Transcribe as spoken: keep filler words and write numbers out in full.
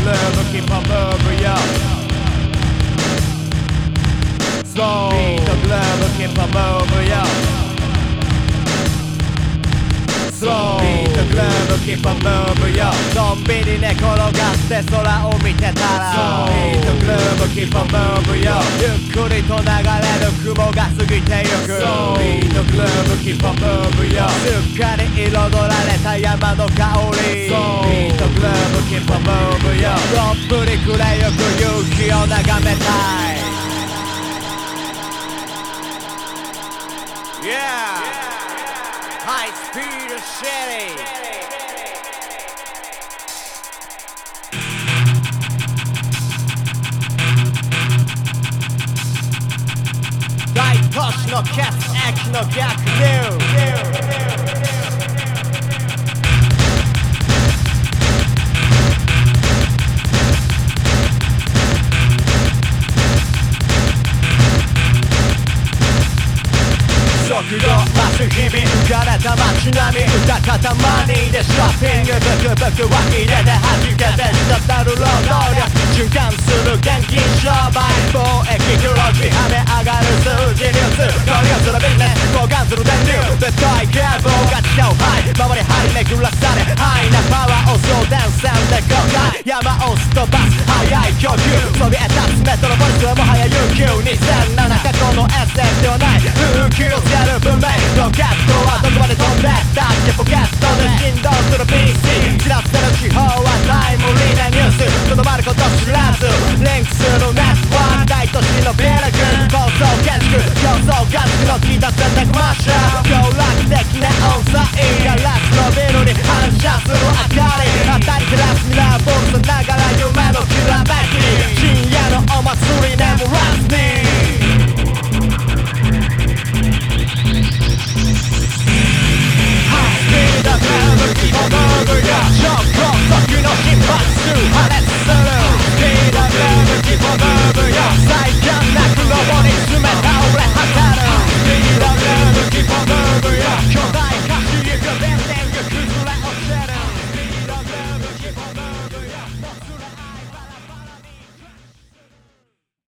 groove, keep on moving, yo. So beat the groove, keep on moving, yo. So beat the groove, keep on moving, yo. のんびり寝転がって空を見てたら So beat the groove, keep on moving, yo. ゆっくりと流れる雲が過ぎてゆく So beat the groove, keep on moving, yo. すっかり彩られた山の香り So beat the groove, keep on moving, yo. どっぷり暮れゆく夕日を眺めたい Yeah, High Speed City. 大都市の血液の逆流速度増す日々浮かれた街並み歌方マニーでショッピングブクブク湧き出て弾けて滴る労働力循環する現金商売貿易黒字跳ね上がる数字流通交流するビジネス交換する電流絶対警棒が違う範囲周り張り巡らされハイなパワーを送電線で公開山をすっ飛ばす速い供給そびえ立つメトロポリスはもはや悠久にせんなな過去のエッセンではない風景をつける文明ロケットはどこまで飛んでったっけポケットで振動する ピーシー 知らせる地方はタイムリーなニュースとどまること知らずリンクするネットワーク大都市のビル群高層建築競争合宿の聞いた選択マッシャー強楽的なオンサイガラスのビルに反射する明かり当たり照らすミラーボールさながら夢のきらめき深夜のお祭り眠らずにKeep on moving, yeah. 超高速の心拍数